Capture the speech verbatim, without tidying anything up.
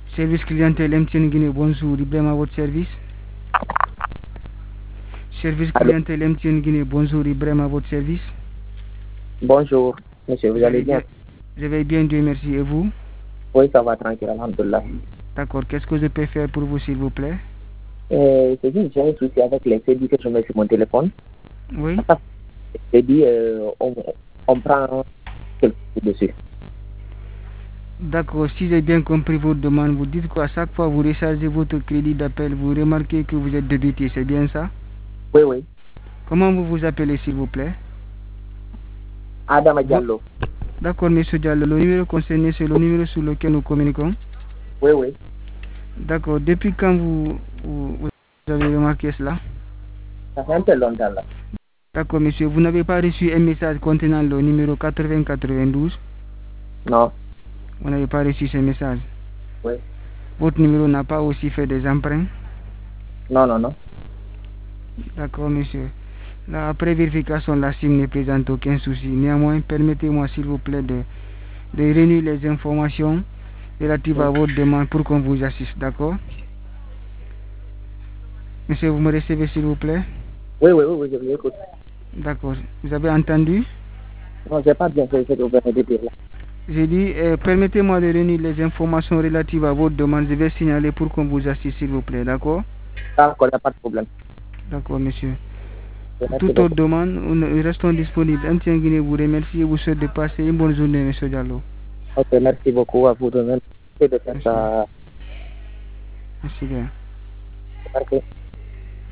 Service clientèle M T N Guinée, bonjour, Ibrahim à votre service. Service clientèle M T N Guinée, bonjour, Ibrahim à votre service. Bonjour, monsieur, vous, vous allez bien, bien? Je vais bien, Dieu merci, et vous? Oui, ça va tranquille, alhamdulillah. D'accord, qu'est-ce que je peux faire pour vous, s'il vous plaît? euh, C'est juste, j'ai un souci avec les crédits que je mets sur mon téléphone. Oui. Les crédits, euh, on, on prend quelque chose dessus. D'accord, si j'ai bien compris votre demande, vous dites qu'à chaque fois vous rechargez votre crédit d'appel, vous remarquez que vous êtes débité, c'est bien ça? Oui, oui. Comment vous vous appelez, s'il vous plaît? Adam Diallo. D'accord, monsieur Diallo, le numéro concerné, c'est le numéro sur lequel nous communiquons? Oui, oui. D'accord, depuis quand vous, vous, vous avez remarqué cela? Ça fait un peu longtemps là. D'accord, monsieur, vous n'avez pas reçu un message contenant le numéro quatre-vingts quatre-vingt-douze? Non. Vous n'avez pas reçu ce message? Oui. Votre numéro n'a pas aussi fait des emprunts? Non, non, non. D'accord, monsieur. Là, après vérification, la SIM ne présente aucun souci. Néanmoins, permettez-moi, s'il vous plaît, de, de réunir les informations relatives oui. à votre demande pour qu'on vous assiste, d'accord? Monsieur, vous me recevez, s'il vous plaît? Oui, oui, oui, oui, je vous écoute. D'accord. Vous avez entendu? Non, je n'ai pas bien fait ce que vous venez de dire là. J'ai dit, euh, permettez-moi de réunir les informations relatives à votre demande. Je vais signaler pour qu'on vous assiste, s'il vous plaît, d'accord? D'accord, il n'y a pas de problème. D'accord, monsieur. Pour toute autre demande, nous restons disponibles. M T N Guinée vous remercie et vous souhaite de passer une bonne journée, monsieur Diallo. Ok, merci beaucoup à vous de même. De faire merci. ça. Merci bien. Merci.